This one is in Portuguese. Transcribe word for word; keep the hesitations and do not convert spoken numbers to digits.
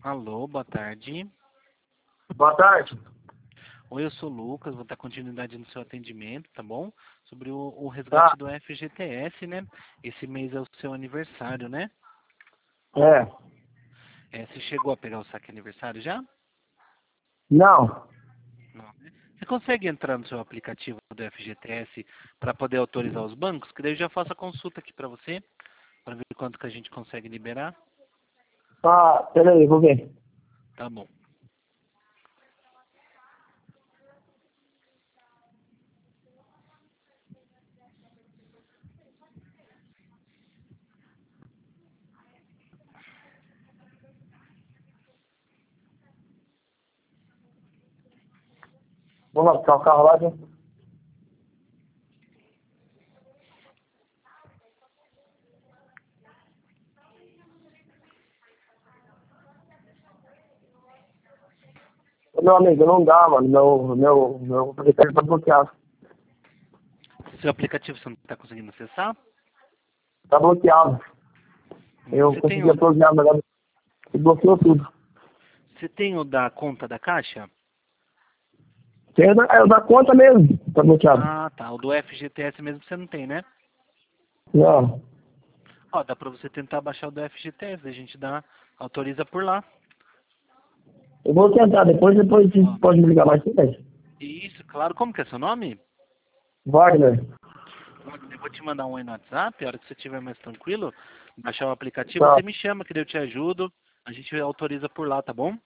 Alô, boa tarde. Boa tarde. Oi, eu sou o Lucas, vou dar continuidade no seu atendimento, tá bom? Sobre o, o resgate Tá. do F G T S, né? Esse mês é o seu aniversário, né? É. É, você chegou a pegar o saque aniversário já? Não. Não, né? Você consegue entrar no seu aplicativo do F G T S para poder autorizar os bancos? Que daí eu já faço a consulta aqui para você, para ver quanto que a gente consegue liberar. Tá, peraí, vou ver. Tá bom. Vamos lá buscar o carro lá, gente. Ô, meu amigo, não dá, mano. Meu, meu, meu aplicativo tá bloqueado. Seu aplicativo você não está conseguindo acessar? Tá bloqueado. Eu Você tem consegui o, atualizar, mas agora bloqueou tudo. você tem o da conta da Caixa? Tem o da, é o da conta mesmo. Tá bloqueado. Ah, tá. O do F G T S mesmo você não tem, né? Não. Ó, dá pra você tentar baixar o do F G T S, a gente dá, autoriza por lá. Eu vou tentar, depois, depois você Ó, pode me ligar mais tarde. isso, claro. Como que é seu nome? Wagner. Eu vou te mandar um oi no WhatsApp, a hora que você estiver mais tranquilo, baixar o aplicativo, Tá. você me chama que daí eu te ajudo, a gente autoriza por lá, tá bom?